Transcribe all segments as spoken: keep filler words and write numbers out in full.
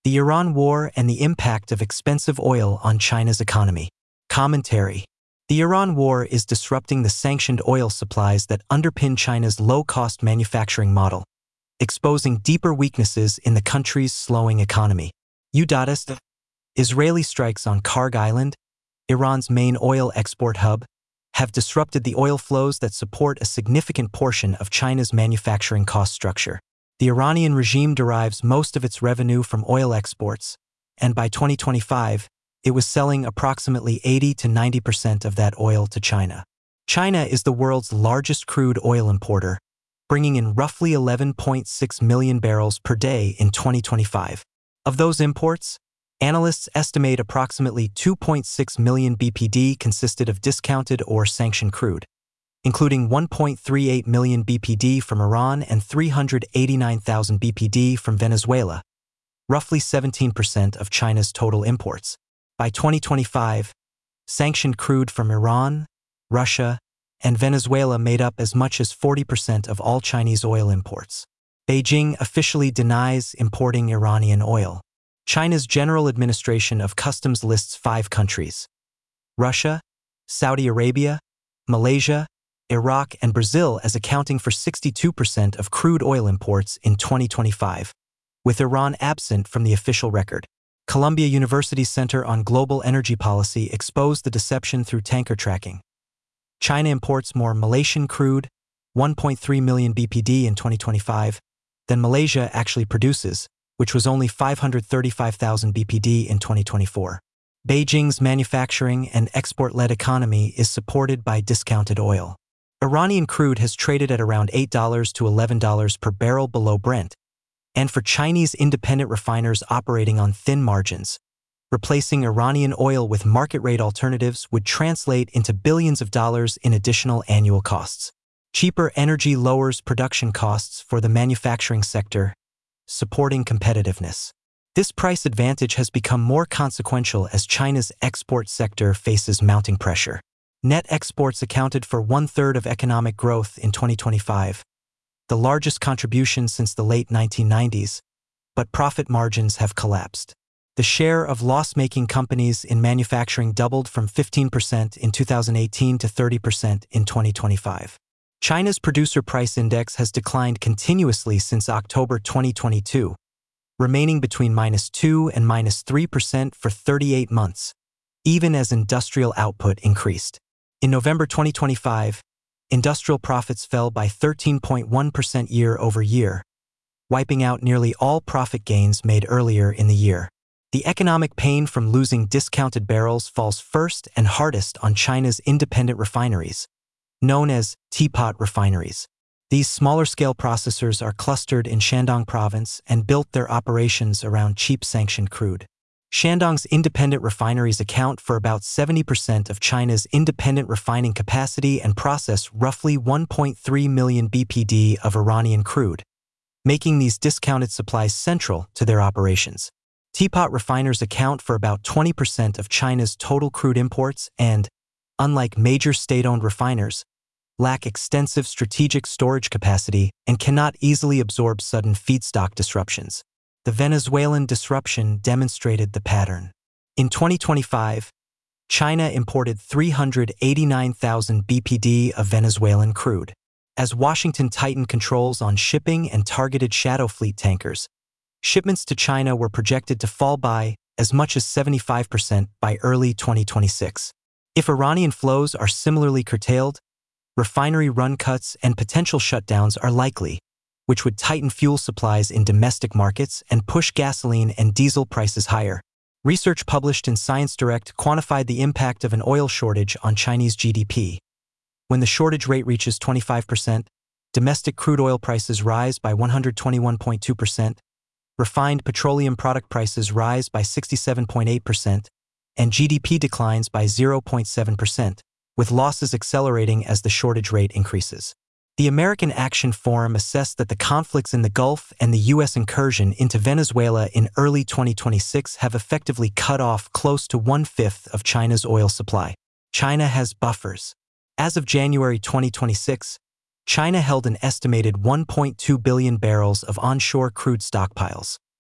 The Iran War and the Impact of Expensive Oil on China's Economy. Commentary. The Iran War is disrupting the sanctioned oil supplies that underpin China's low-cost manufacturing model, exposing deeper weaknesses in the country's slowing economy. U-S Israeli strikes on Karg Island, Iran's main oil export hub, have disrupted the oil flows that support a significant portion of China's manufacturing cost structure. The Iranian regime derives most of its revenue from oil exports, and by twenty twenty-five, it was selling approximately eighty to ninety percent of that oil to China. China is the world's largest crude oil importer, bringing in roughly eleven point six million barrels per day in twenty twenty-five. Of those imports, analysts estimate approximately two point six million B P D consisted of discounted or sanctioned crude, including one point three eight million B P D from Iran and three hundred eighty-nine thousand B P D from Venezuela, roughly seventeen percent of China's total imports. By twenty twenty-five, sanctioned crude from Iran, Russia, and Venezuela made up as much as forty percent of all Chinese oil imports. Beijing officially denies importing Iranian oil. China's General Administration of Customs lists five countries: Russia, Saudi Arabia, Malaysia, Iraq, and Brazil as accounting for sixty-two percent of crude oil imports in twenty twenty-five, with Iran absent from the official record. Columbia University's Center on Global Energy Policy exposed the deception through tanker tracking. China imports more Malaysian crude, one point three million B P D in twenty twenty-five, than Malaysia actually produces, which was only five hundred thirty-five thousand B P D in twenty twenty-four. Beijing's manufacturing and export-led economy is supported by discounted oil. Iranian crude has traded at around eight dollars to eleven dollars per barrel below Brent, and for Chinese independent refiners operating on thin margins, replacing Iranian oil with market-rate alternatives would translate into billions of dollars in additional annual costs. Cheaper energy lowers production costs for the manufacturing sector, supporting competitiveness. This price advantage has become more consequential as China's export sector faces mounting pressure. Net exports accounted for one-third of economic growth in twenty twenty-five, the largest contribution since the late nineteen nineties, but profit margins have collapsed. The share of loss-making companies in manufacturing doubled from fifteen percent in two thousand eighteen to thirty percent in twenty twenty-five. China's producer price index has declined continuously since October twenty twenty-two, remaining between minus two and minus three percent for thirty-eight months, even as industrial output increased. In November twenty twenty-five, industrial profits fell by thirteen point one percent year over year, wiping out nearly all profit gains made earlier in the year. The economic pain from losing discounted barrels falls first and hardest on China's independent refineries, known as teapot refineries. These smaller-scale processors are clustered in Shandong province and built their operations around cheap sanctioned crude. Shandong's independent refineries account for about seventy percent of China's independent refining capacity and process roughly one point three million B P D of Iranian crude, making these discounted supplies central to their operations. Teapot refiners account for about twenty percent of China's total crude imports and, unlike major state-owned refiners, lack extensive strategic storage capacity and cannot easily absorb sudden feedstock disruptions. The Venezuelan disruption demonstrated the pattern. In twenty twenty-five, China imported three hundred eighty-nine thousand B P D of Venezuelan crude. As Washington tightened controls on shipping and targeted shadow fleet tankers, shipments to China were projected to fall by as much as seventy-five percent by early twenty twenty-six. If Iranian flows are similarly curtailed, refinery run cuts and potential shutdowns are likely, which would tighten fuel supplies in domestic markets and push gasoline and diesel prices higher. Research published in Science Direct quantified the impact of an oil shortage on Chinese G D P. When the shortage rate reaches twenty-five percent, domestic crude oil prices rise by one hundred twenty-one point two percent, refined petroleum product prices rise by sixty-seven point eight percent, and G D P declines by zero point seven percent, with losses accelerating as the shortage rate increases. The American Action Forum assessed that the conflicts in the Gulf and the U S incursion into Venezuela in early twenty twenty-six have effectively cut off close to one-fifth of China's oil supply. China has buffers. As of January twenty twenty-six, China held an estimated one point two billion barrels of onshore crude stockpiles,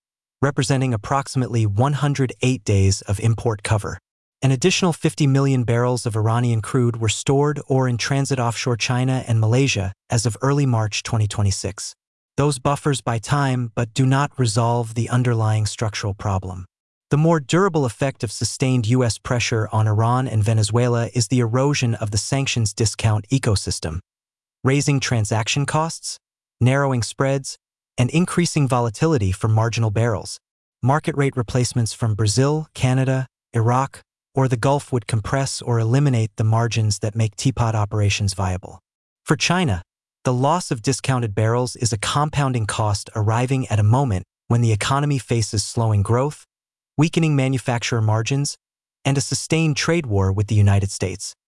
representing approximately one hundred eight days of import cover. An additional fifty million barrels of Iranian crude were stored or in transit offshore China and Malaysia as of early March twenty twenty-six. Those buffers buy time but do not resolve the underlying structural problem. The more durable effect of sustained U S pressure on Iran and Venezuela is the erosion of the sanctions discount ecosystem, raising transaction costs, narrowing spreads, and increasing volatility for marginal barrels. Market rate replacements from Brazil, Canada, Iraq, or the Gulf would compress or eliminate the margins that make teapot operations viable. For China, the loss of discounted barrels is a compounding cost arriving at a moment when the economy faces slowing growth, weakening manufacturer margins, and a sustained trade war with the United States.